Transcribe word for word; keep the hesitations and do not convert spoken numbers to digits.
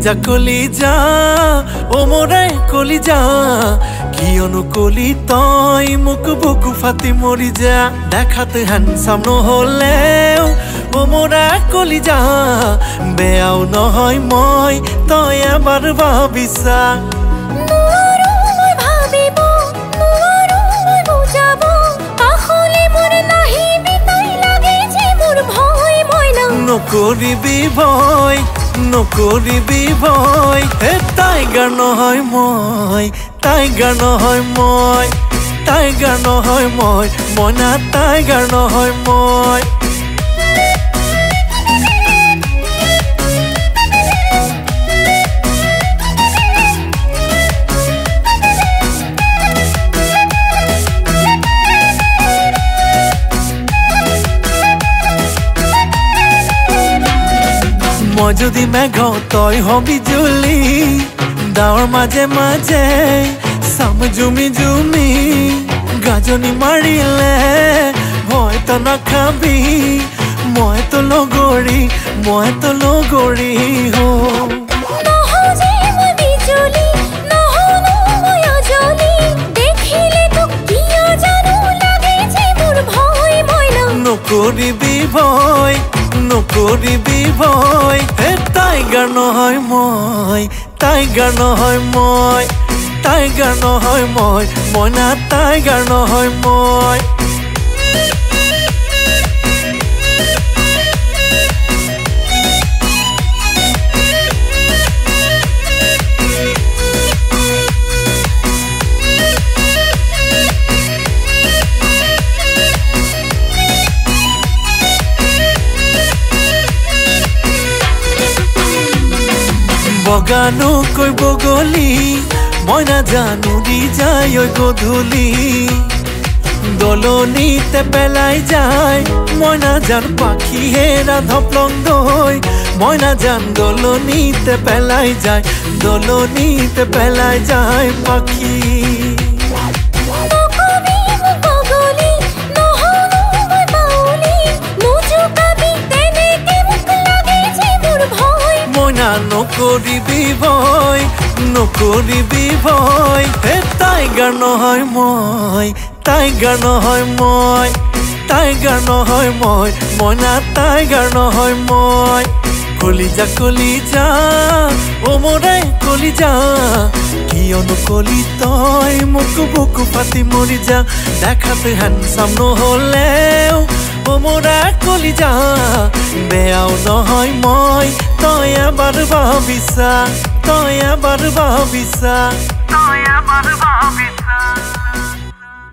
কলিজা কলিজা ও মোরে কলিজা কিয়নো কলি তই মোক বুকু ফাটি মৰি যা দেখাতে হ্যান্ডসাম নহলেও ও মোরা কলিজা বেয়াও নহয় মই তই এবাৰ ভাবিছা নকৰিবি ভয় নকৰিবি ভয় হে টাইগাৰ নহয় মই টাইগাৰ নহয় মই টাইগাৰ নহয় মই মই না টাইগাৰ নহয় মই মই যদি মেঘ তই হবি জুলি ডাৱৰ মাজে মাজে চাম জুমি জুমি গাজনি মাৰিলে হয়তো নাখাবি মই তো লগৰী মই তো লগৰী হো নকৰিবি ভয় নকৰিবি ভয় হে টাইগাৰ নহয় মই টাইগাৰ নহয় মই টাইগাৰ নহয় মই মই না টাইগাৰ নহয় মই বগানো কৈ বগলী মই নাজানো দি যায় ঐ গধূলি দলনিতে পেলাই যায় মই নাজান পাখিহে ৰাধপলং দৈ মই নাজান দলনিতে পেলাই যায় দলনিতে পেলাই যায় পাখি নকৰিবি ভয় নকৰিবি ভয় হে টাইগাৰ নহয় মই টাইগাৰ নহয় মই টাইগাৰ নহয় মই মই না টাইগাৰ নহয় মই কলিজা কলিজা ও মোৰে কলিজা কিয়নো কলি তই মোক বুকু ফাটি মৰি যা দেখাতে হ্যান্ডসাম নহলেও ও মোৰা কলিজা বেয়াও নহয় মই তই এবাৰ ভাবিছা তই এবাৰ ভাবিছা তই এবাৰ ভাবিছা